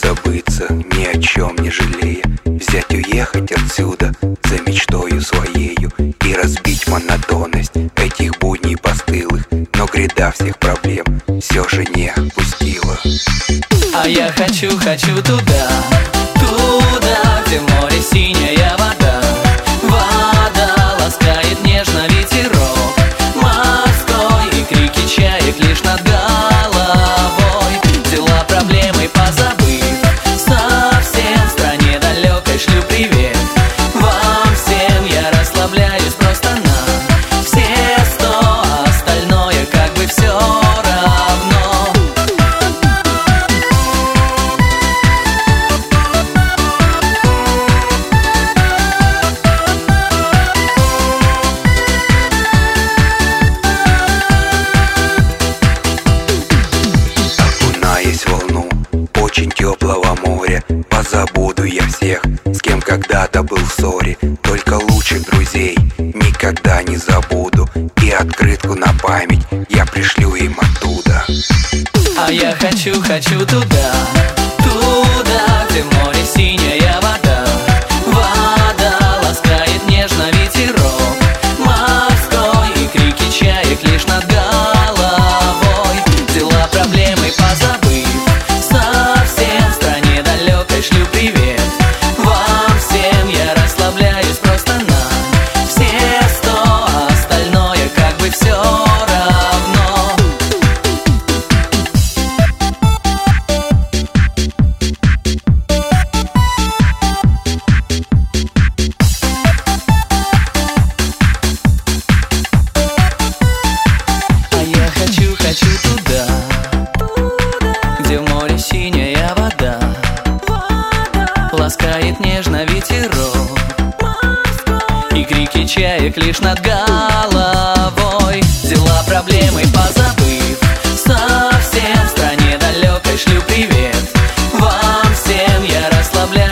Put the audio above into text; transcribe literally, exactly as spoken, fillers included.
забыться, ни о чем не жалея, взять, уехать отсюда за мечтою своею и разбить монотонность этих будней постылых. Но гряда всех проблем все же не отпустила. А я хочу, хочу туда, туда, где море синяя вода. Вода ласкает нежно ветерок морской, и крики чаек лишь над головой. Дела, проблемы позабыв, совсем в стране далекой шлю привет. Вам всем я расслабляюсь просто на все сто, а остальное как бы все равно. Очень теплого моря позабуду я всех, с кем когда-то был в ссоре. Только лучших друзей никогда не забуду, и открытку на память я пришлю им оттуда. А я хочу, хочу туда, туда, где море синяя вода. Вода ласкает нежно ветерок морской, и крики чаек лишь над головой. Дела, проблемы позабыв, совсем в стране далекой шлю привет. Вам всем я расслабляюсь просто на все сто, а остальное как бы все равно. А я хочу, хочу туда, где в море синяя вода. Ласкает нежно ветерок и крики чаек лишь над головой. Дела, проблемы позабыв, совсем в стране далекой шлю привет. Вам всем я расслабляюсь